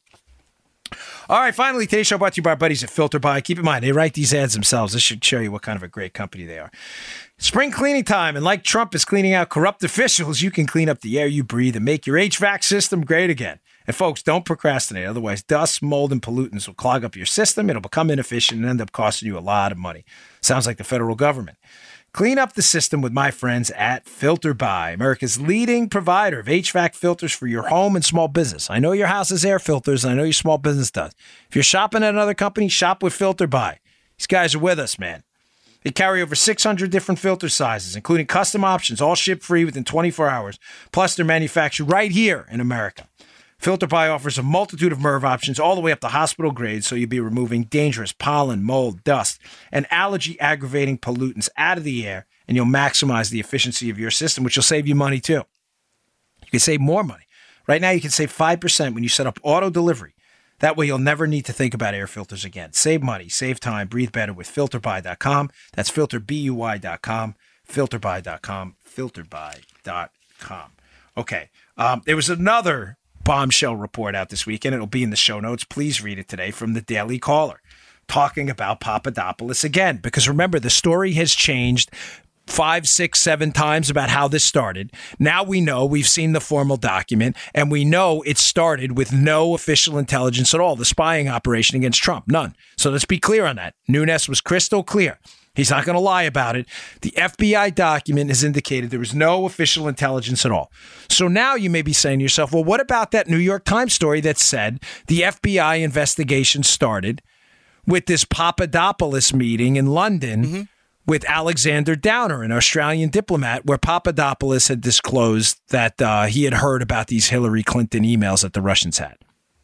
All right, finally, today's show brought to you by our buddies at FilterBuy. Keep in mind, they write these ads themselves. This should show you what kind of a great company they are. Spring cleaning time, and like Trump is cleaning out corrupt officials, you can clean up the air you breathe and make your HVAC system great again. And folks, don't procrastinate. Otherwise, dust, mold, and pollutants will clog up your system. It'll become inefficient and end up costing you a lot of money. Sounds like the federal government. Clean up the system with my friends at FilterBuy, America's leading provider of HVAC filters for your home and small business. I know your house has air filters, and I know your small business does. If you're shopping at another company, shop with FilterBuy. These guys are with us, man. They carry over 600 different filter sizes, including custom options, all ship free within 24 hours. Plus, they're manufactured right here in America. FilterBuy offers a multitude of MERV options all the way up to hospital grade, so you'll be removing dangerous pollen, mold, dust, and allergy-aggravating pollutants out of the air, and you'll maximize the efficiency of your system, which will save you money, too. You can save more money. Right now, you can save 5% when you set up auto delivery. That way, you'll never need to think about air filters again. Save money, save time, breathe better with FilterBuy.com. That's FilterBuy.com, FilterBuy.com, FilterBuy.com. Okay, there was another bombshell report out this weekend. It'll be in the show notes. Please read it today from the Daily Caller, talking about Papadopoulos again. Because remember, the story has changed 5, 6, 7 times about how this started. Now we know, we've seen the formal document, and we know it started with no official intelligence at all. The spying operation against Trump, none. So let's be clear on that. Nunes was crystal clear. He's not going to lie about it. The FBI document has indicated there was no official intelligence at all. So now you may be saying to yourself, well, what about that New York Times story that said the FBI investigation started with this Papadopoulos meeting in London with Alexander Downer, an Australian diplomat, where Papadopoulos had disclosed that he had heard about these Hillary Clinton emails that the Russians had.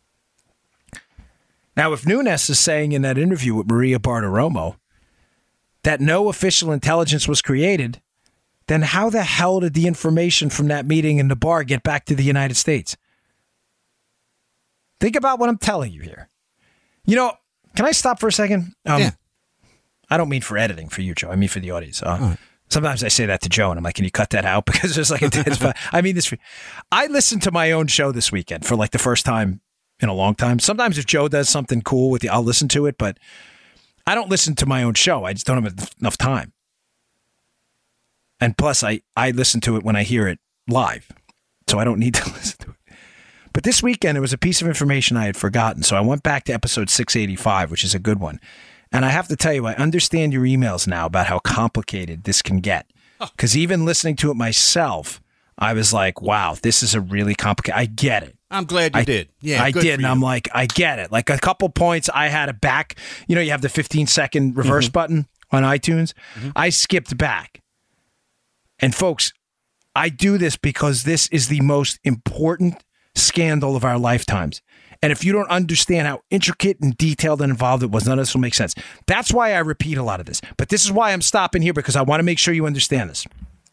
Now, if Nunes is saying in that interview with Maria Bartiromo that no official intelligence was created, then how the hell did the information from that meeting in the bar get back to the United States? Think about what I'm telling you here. You know, can I stop for a second? Yeah. I don't mean for editing for you, Joe. I mean for the audience. Right. Sometimes I say that to Joe, and I'm like, can you cut that out? Because there's like I mean this. I listened to my own show this weekend for like the first time in a long time. Sometimes if Joe does something cool with you, I'll listen to it, but I don't listen to my own show. I just don't have enough time. And plus, I listen to it when I hear it live, so I don't need to listen to it. But this weekend, it was a piece of information I had forgotten, so I went back to episode 685, which is a good one. And I have to tell you, I understand your emails now about how complicated this can get. Because even listening to it myself, I was like, wow, this is a really complicated. I get it. I'm glad you did. Yeah, I did. And I'm like, I get it. Like a couple points I had a back. You know, you have the 15-second reverse button on iTunes. I skipped back. And folks, I do this because this is the most important scandal of our lifetimes. And if you don't understand how intricate and detailed and involved it was, none of this will make sense. That's why I repeat a lot of this. But this is why I'm stopping here, because I want to make sure you understand this.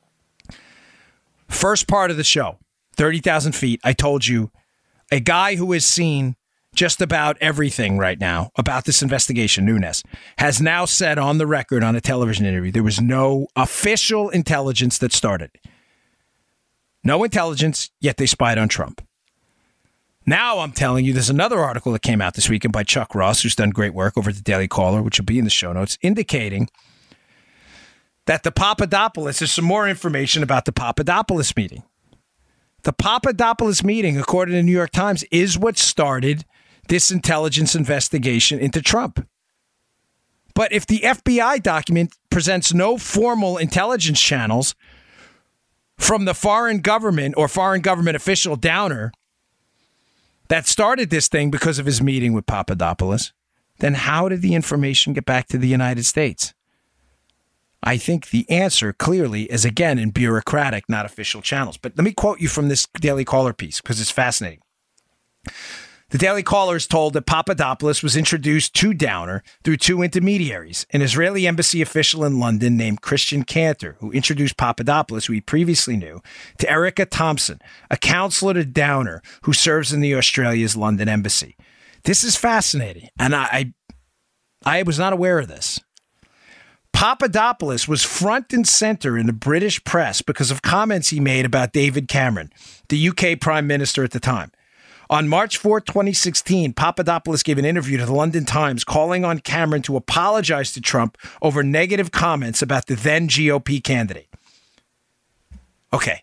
First part of the show, 30,000 feet, I told you, a guy who has seen just about everything right now about this investigation, Nunes, has now said on the record on a television interview there was no official intelligence that started. No intelligence, yet they spied on Trump. Now I'm telling you, there's another article that came out this weekend by Chuck Ross, who's done great work over at the Daily Caller, which will be in the show notes, indicating that the Papadopoulos, there's some more information about the Papadopoulos meeting. The Papadopoulos meeting, according to the New York Times, is what started this intelligence investigation into Trump. But if the FBI document presents no formal intelligence channels from the foreign government or foreign government official Downer that started this thing because of his meeting with Papadopoulos, then how did the information get back to the United States? I think the answer clearly is, again, in bureaucratic, not official channels. But let me quote you from this Daily Caller piece because it's fascinating. The Daily Caller is told that Papadopoulos was introduced to Downer through two intermediaries, an Israeli embassy official in London named Christian Cantor, who introduced Papadopoulos, who he previously knew, to Erica Thompson, a counselor to Downer who serves in the Australia's London embassy. This is fascinating, and I was not aware of this. Papadopoulos was front and center in the British press because of comments he made about David Cameron, the UK Prime Minister at the time. On March 4, 2016, Papadopoulos gave an interview to the London Times calling on Cameron to apologize to Trump over negative comments about the then GOP candidate. Okay.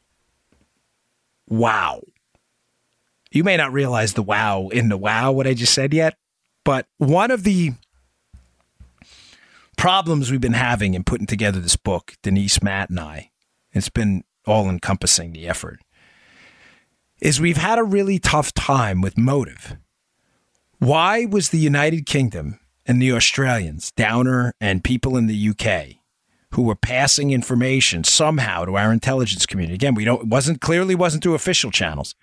Wow. You may not realize the wow in the wow, what I just said yet, but one of the problems we've been having in putting together this book, Denise, Matt, and I, it's been all-encompassing, the effort, is we've had a really tough time with motive. Why was the United Kingdom and the Australians, Downer and people in the UK, who were passing information somehow to our intelligence community? Again, clearly wasn't through official channels.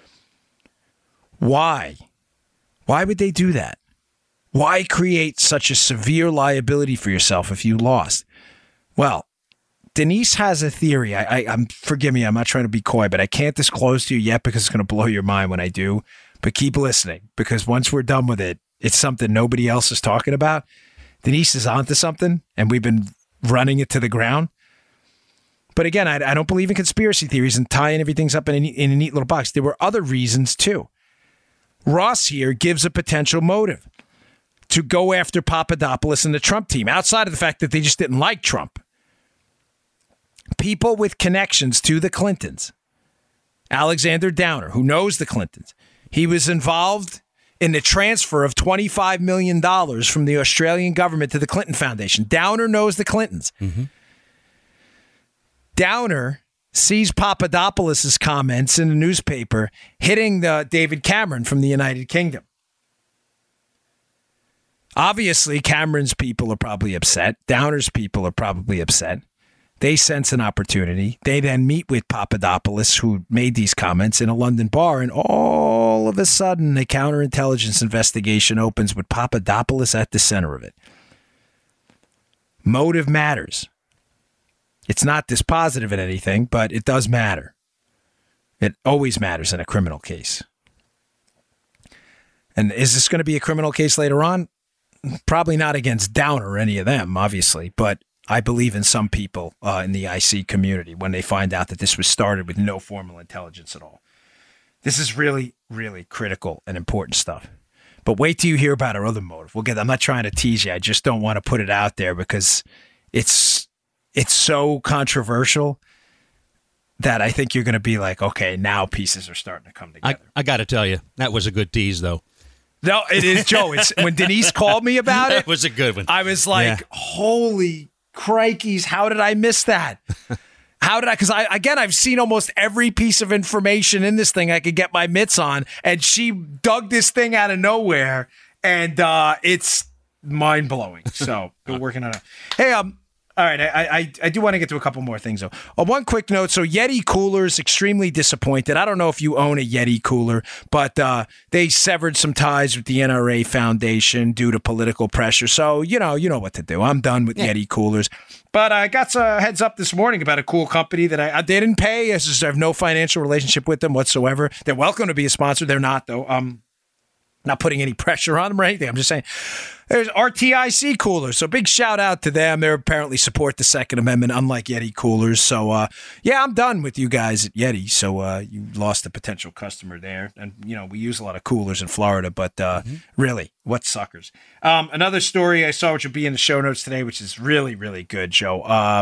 Why? Why would they do that? Why create such a severe liability for yourself if you lost? Well, Denise has a theory. Forgive me, I'm not trying to be coy, but I can't disclose to you yet because it's going to blow your mind when I do. But keep listening, because once we're done with it, it's something nobody else is talking about. Denise is onto something, and we've been running it to the ground. But again, I don't believe in conspiracy theories and tying everything up in a neat little box. There were other reasons, too. Ross here gives a potential motive to go after Papadopoulos and the Trump team, outside of the fact that they just didn't like Trump. People with connections to the Clintons. Alexander Downer, who knows the Clintons. He was involved in the transfer of $25 million from the Australian government to the Clinton Foundation. Downer knows the Clintons. Mm-hmm. Downer sees Papadopoulos' comments in the newspaper hitting David Cameron from the United Kingdom. Obviously, Cameron's people are probably upset. Downer's people are probably upset. They sense an opportunity. They then meet with Papadopoulos, who made these comments, in a London bar, and all of a sudden, a counterintelligence investigation opens with Papadopoulos at the center of it. Motive matters. It's not dispositive in anything, but it does matter. It always matters in a criminal case. And is this going to be a criminal case later on? Probably not against Downer or any of them, obviously, but I believe in some people in the IC community when they find out that this was started with no formal intelligence at all. This is really, really critical and important stuff. But wait till you hear about our other motive. I'm not trying to tease you. I just don't want to put it out there because it's so controversial that I think you're going to be like, okay, now pieces are starting to come together. I got to tell you, that was a good tease, though. No, it is, Joe. It's when Denise called me about it. That was a good one. I was like, holy crikeys, how did I miss that? How did I? Because I've seen almost every piece of information in this thing I could get my mitts on, and she dug this thing out of nowhere, and it's mind blowing. So we're working on it. Hey, all right, I do want to get to a couple more things, though. One quick note. So Yeti Coolers, extremely disappointed. I don't know if you own a Yeti cooler, but they severed some ties with the NRA Foundation due to political pressure. So, you know what to do. I'm done with Yeti Coolers. But I got a heads up this morning about a cool company that I didn't pay. I have no financial relationship with them whatsoever. They're welcome to be a sponsor. They're not, though. Not putting any pressure on them or anything. I'm just saying there's RTIC Coolers. So big shout out to them. They apparently support the Second Amendment, unlike Yeti Coolers. So, I'm done with you guys at Yeti. So you lost a potential customer there. And, we use a lot of coolers in Florida, but really, what suckers. Another story I saw, which will be in the show notes today, which is really, really good, Joe.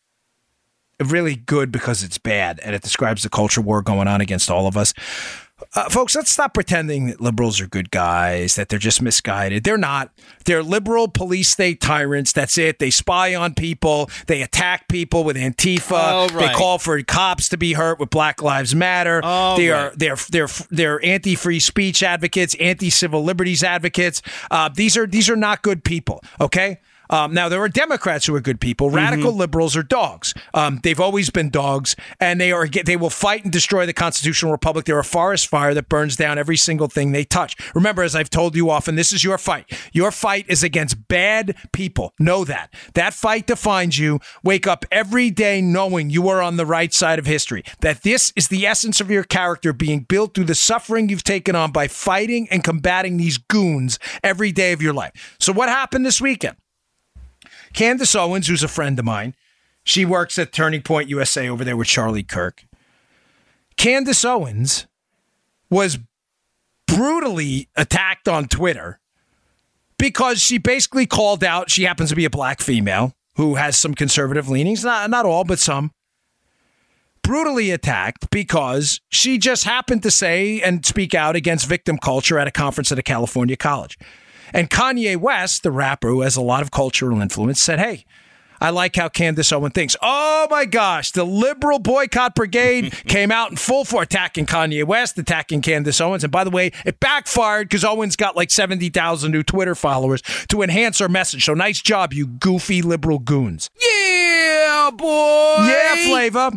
Really good because it's bad, and it describes the culture war going on against all of us. Folks, let's stop pretending that liberals are good guys, that they're just misguided. They're not. They're liberal police state tyrants. That's it. They spy on people. They attack people with Antifa. Oh, right. They call for cops to be hurt with Black Lives Matter. Oh, they're anti-free speech advocates, anti-civil liberties advocates. These are not good people, okay? Now, there are Democrats who are good people. Radical liberals are dogs. They've always been dogs, and they will fight and destroy the constitutional republic. They're a forest fire that burns down every single thing they touch. Remember, as I've told you often, this is your fight. Your fight is against bad people. Know that. That fight defines you. Wake up every day knowing you are on the right side of history, that this is the essence of your character being built through the suffering you've taken on by fighting and combating these goons every day of your life. So what happened this weekend? Candace Owens, who's a friend of mine, she works at Turning Point USA over there with Charlie Kirk. Candace Owens was brutally attacked on Twitter because she basically called out, she happens to be a black female who has some conservative leanings, not all, but some. Brutally attacked because she just happened to say and speak out against victim culture at a conference at a California college. And Kanye West, the rapper who has a lot of cultural influence, said, hey, I like how Candace Owens thinks. Oh, my gosh. The liberal boycott brigade came out in full for attacking Kanye West, attacking Candace Owens. And by the way, it backfired because Owens got like 70,000 new Twitter followers to enhance her message. So nice job, you goofy liberal goons. Yeah, boy. Yeah, Flavor.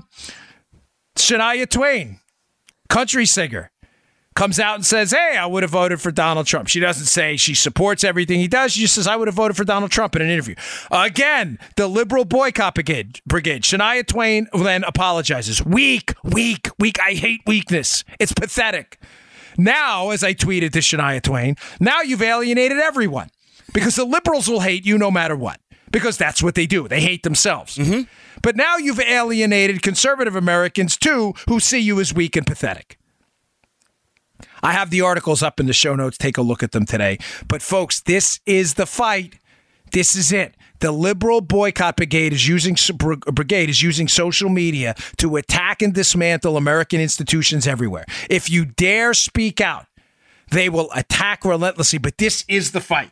Shania Twain, country singer, comes out and says, hey, I would have voted for Donald Trump. She doesn't say she supports everything he does. She just says, I would have voted for Donald Trump in an interview. Again, the liberal boycott brigade. Shania Twain then apologizes. Weak. I hate weakness. It's pathetic. Now, as I tweeted to Shania Twain, now you've alienated everyone because the liberals will hate you no matter what. Because that's what they do. They hate themselves. Mm-hmm. But now you've alienated conservative Americans, too, who see you as weak and pathetic. I have the articles up in the show notes. Take a look at them today. But, folks, this is the fight. This is it. The liberal boycott brigade is using social media to attack and dismantle American institutions everywhere. If you dare speak out, they will attack relentlessly. But this is the fight.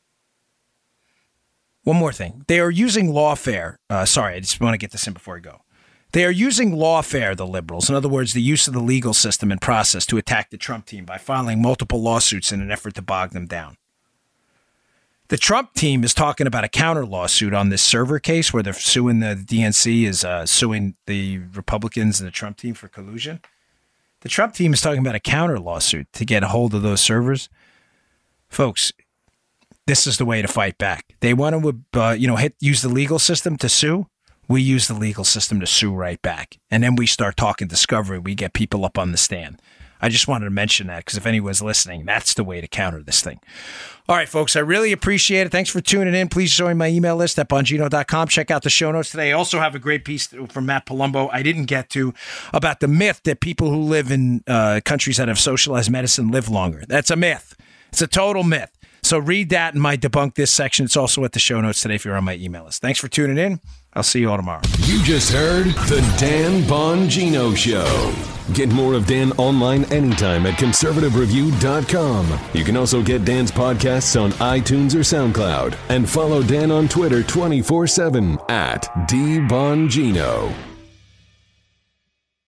One more thing. They are using lawfare. Sorry, I just want to get this in before I go. They are using lawfare, the liberals. In other words, the use of the legal system and process to attack the Trump team by filing multiple lawsuits in an effort to bog them down. The Trump team is talking about a counter lawsuit on this server case where they're suing the DNC is suing the Republicans and the Trump team for collusion. The Trump team is talking about a counter lawsuit to get a hold of those servers. Folks, this is the way to fight back. They want to, use the legal system to sue. We use the legal system to sue right back. And then we start talking discovery. We get people up on the stand. I just wanted to mention that because if anyone's listening, that's the way to counter this thing. All right, folks, I really appreciate it. Thanks for tuning in. Please join my email list at Bongino.com. Check out the show notes today. I also have a great piece from Matt Palumbo I didn't get to about the myth that people who live in countries that have socialized medicine live longer. That's a myth. It's a total myth. So read that in my Debunk This section. It's also at the show notes today if you're on my email list. Thanks for tuning in. I'll see you all tomorrow. You just heard The Dan Bongino Show. Get more of Dan online anytime at conservativereview.com. You can also get Dan's podcasts on iTunes or SoundCloud. And follow Dan on Twitter 24/7 at DBongino.